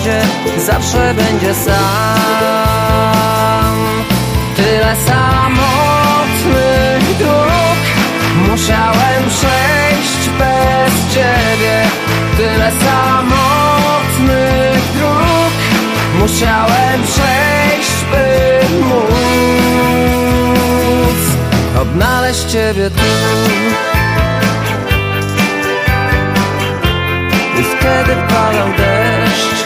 będzie, zawsze będzie sam. Tyle samotnych dróg musiałem przejść bez ciebie. Tyle samotnych dróg musiałem przejść, by móc odnaleźć ciebie tu. I wtedy padał deszcz.